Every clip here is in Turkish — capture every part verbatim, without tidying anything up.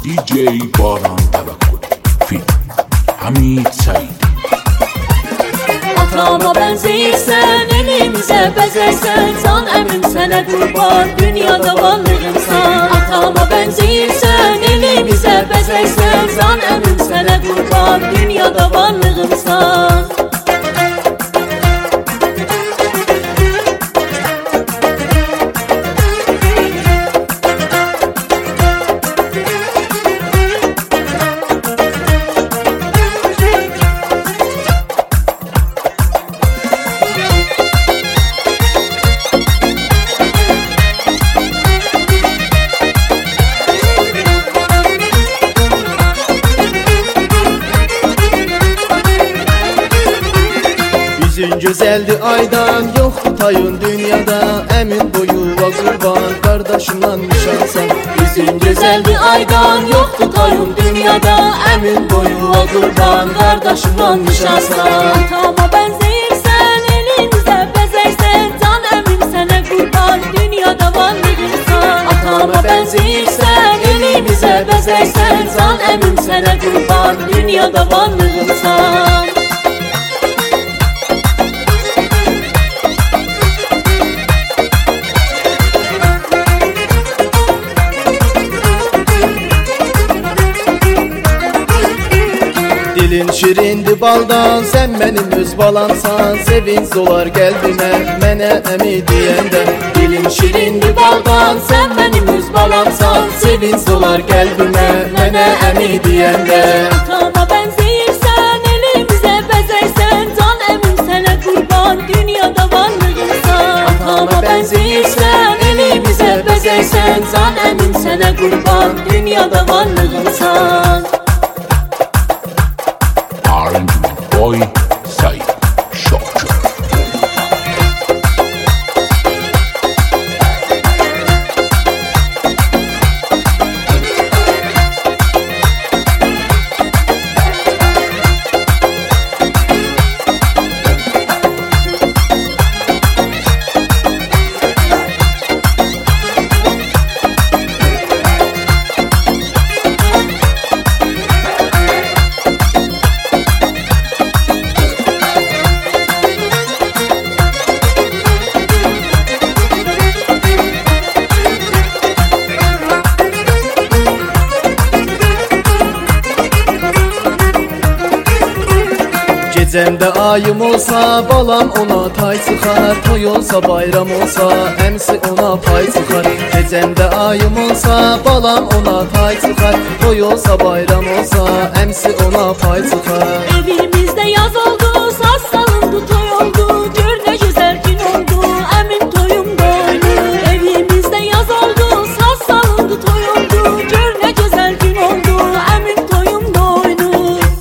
دی جی باران توکل فیلم Hamid Said. Atama benzeyirsen, elimize bezersen, can əmrim sənə qurban, dünyada varlığımsan. Atama benzeyirsen, elimize bezersen, can əmrim sənə qurban, dünyada varlığımsan. Yüzün güzeldi aydan, yoktu tayın dünyada. Emin boyuva kurban, kardeşimden nişansan. Yüzün güzeldi aydan, yoktu tayın dünyada. Emin boyuva kurban, kardeşimden nişansan. Atama benzeyirsen, elimize bezersen, can əmrim sənə qurban, dünyada varlığımsan. Atama benzeyirsen, elimize bezersen, can əmrim sənə qurban, dünyada varlığımsan. Dilin şirindi baldan, sen benim öz balamsan. Sevinç dolar qəlbimə, mənə əmi deyəndə. Dilin şirindi baldan, sen benim öz balamsan. Sevinç dolar qəlbimə, mənə əmi deyəndə. Atama benzeyirsen, elimize bezersen, can əmrim sənə qurban, dünyada varlığımsan. Atama benzeyirsen, elimize bezersen, can əmrim sənə qurban, dünyada varlığımsan. Arrangement Boy Said Şokçu. Gecəmdə ayım olsa, balam ona tay çıxar. Toy olsa, bayram olsa, əmsi ona pay çıxar. Gecəmdə ayım olsa, balam ona tay çıxar. Toy olsa, bayram olsa, əmsi ona pay çıxar. Evimizde yaz oldu, saz salındı, toy oldu, gör ne güzel gün oldu, əmim toyumda oydu. Evimizde yaz oldu, saz salındı, toy oldu, gör ne güzel gün oldu, əmim toyumda oydu.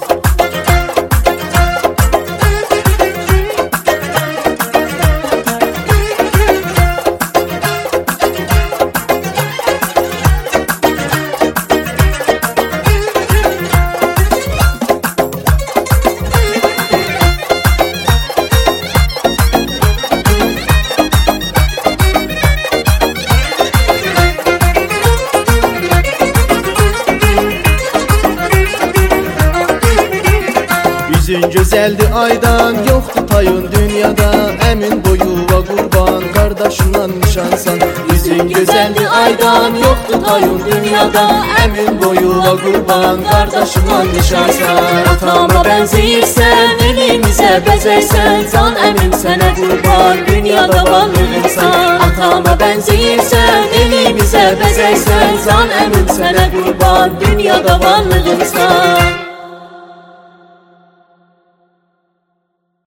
Yüzün güzeldi aydan, yoktu tayın dünyada. Emin boyuva kurban, kardeşimden nişansan. Yüzün güzeldi aydan, yoktu tayın dünyada. Emin boyuva kurban, kardeşimden nişansan. Atama benzeyirsen, elimize bezersen, can əmrim sənə qurban, dünyada varlığımsan. Atama benzeyirsen, elimize bezersen, can əmrim sənə qurban, dünyada varlığımsan.